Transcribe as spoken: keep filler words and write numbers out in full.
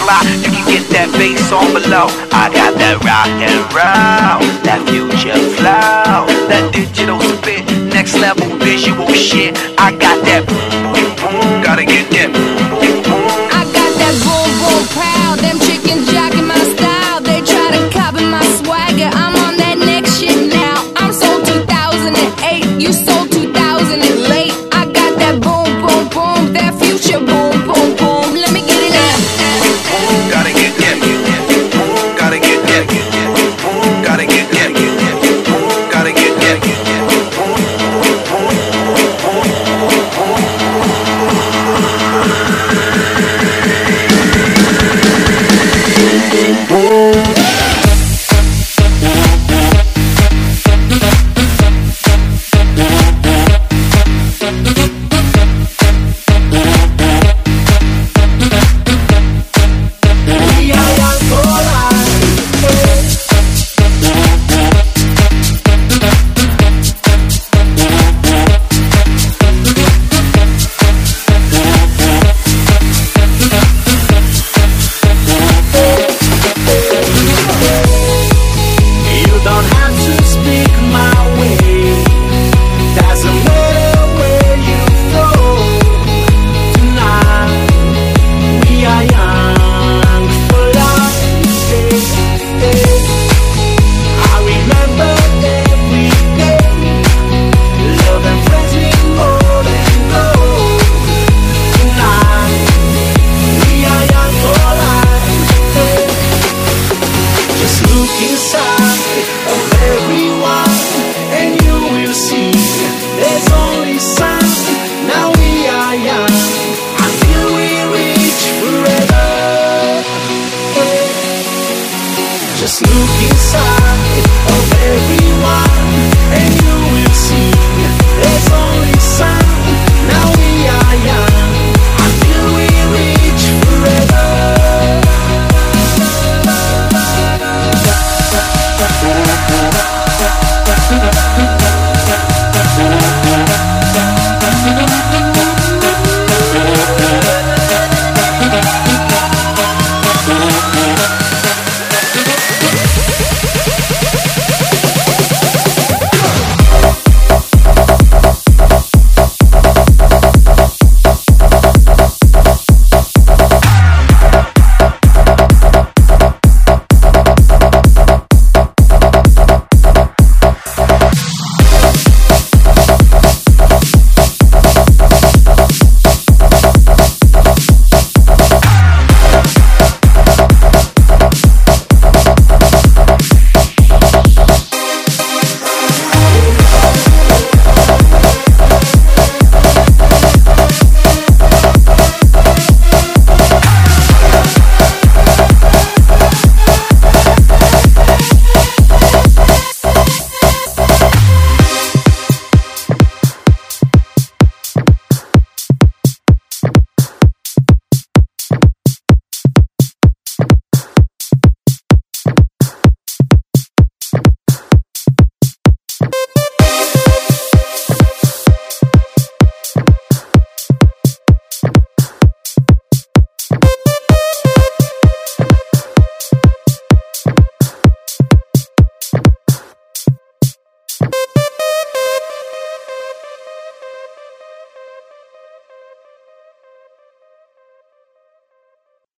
spot, you can get that bass on below. I got that rock and roll, that future flow, that digital spit, next level visual shit. I got that boom, boom, boom, gotta get that boom, boom, boom. I got that boom, boom, proud. Them chickens jocking my style. They try to copy my swagger. I'm on that next shit now. I'm sold two thousand eight, you sold two thousand late. I got that boom, boom, boom, that future boom, boom, boom. Let me get it out. Gotta get that, gotta get that, gotta get that, gotta get that. Just look inside of everyone.